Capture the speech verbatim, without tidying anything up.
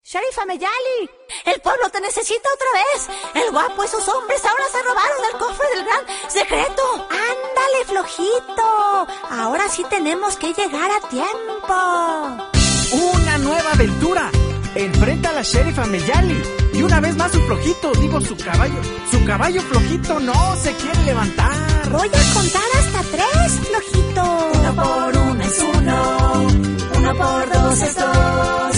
Sheriff Ameyali, el pueblo te necesita otra vez. El guapo y sus hombres ahora se robaron el cofre del gran secreto. Ándale, flojito. Ahora sí tenemos que llegar a tiempo. Una nueva aventura. Enfrenta a la Sheriff Ameyali. Y una vez más su flojito, digo su caballo. Su caballo flojito no se quiere levantar. Voy a contar hasta tres, flojito. Uno por uno es uno. Uno por dos es dos.